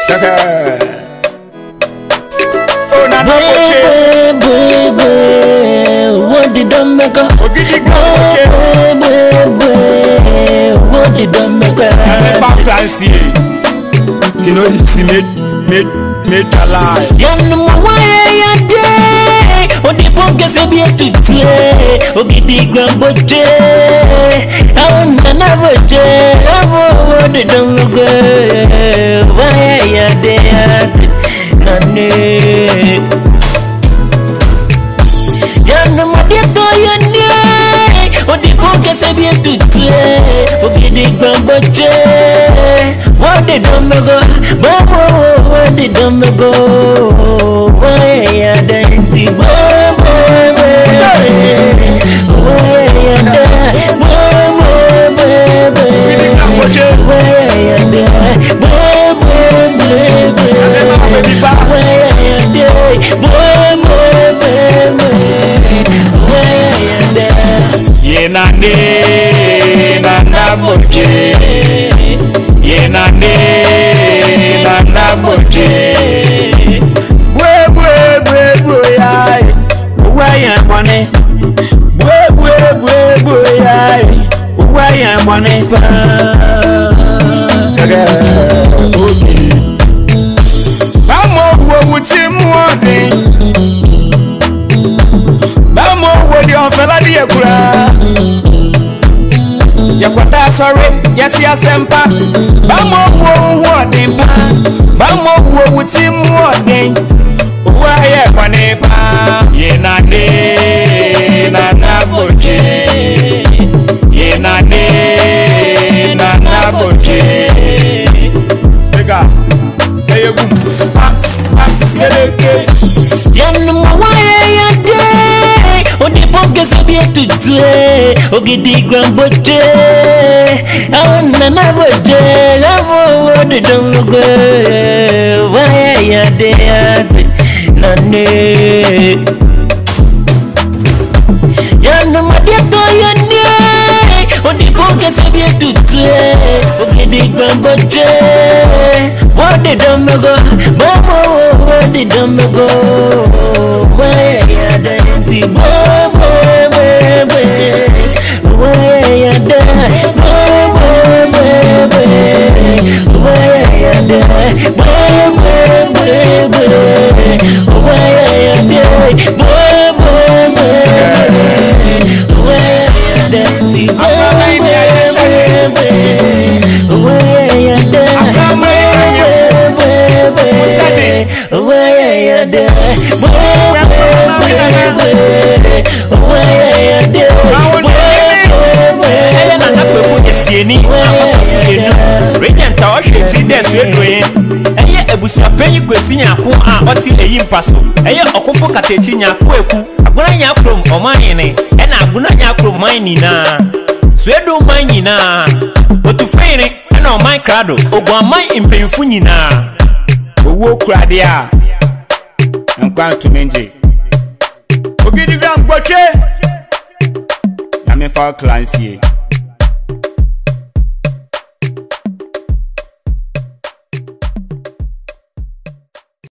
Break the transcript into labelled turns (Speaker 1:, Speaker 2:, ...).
Speaker 1: Oh, na
Speaker 2: what did I make a? What did I make a?
Speaker 1: You know this made alive.
Speaker 2: You know why I day. Oh, the punk is a bit to play. Oh, the grandpa day. I want another day. What did I make a? Why I day? Jana madito yone, odi konke se bien tutwe, ogi di gamboche. What did Domingo? What did Domingo? Why ya dainty? Why
Speaker 1: na boche na boche bwe ai why money bwe ai why money okay bamo wo timu ode bamo wo di onfela di ekura yakwada sorry yati asempa bamo wo dimpa bamo wo wuti mu odin wa ye kwane pa ye na de na boje ye na de na boje stega eyegu seleke
Speaker 2: janu waye ya de odi ponke se bien tutwe ogidi grandboche awon na boje lavo de dongo waye ya de ati nane janu madito yone odi ponke se bien tutwe ogidi grandboche what de dongo what de dongo waye ya de ati
Speaker 1: Regent Tawashi ti des wedoye eye ebusia penyi kwesi nyako a oti eyim paso eye okofo katechi nyako eku aguna nyakrom oman ne na aguna nyakrom man nina swedo man nina otufere na oman krado ogwan man impemfu nina owo krade a nkwan to menje ogidi gram gboche na me fa clancy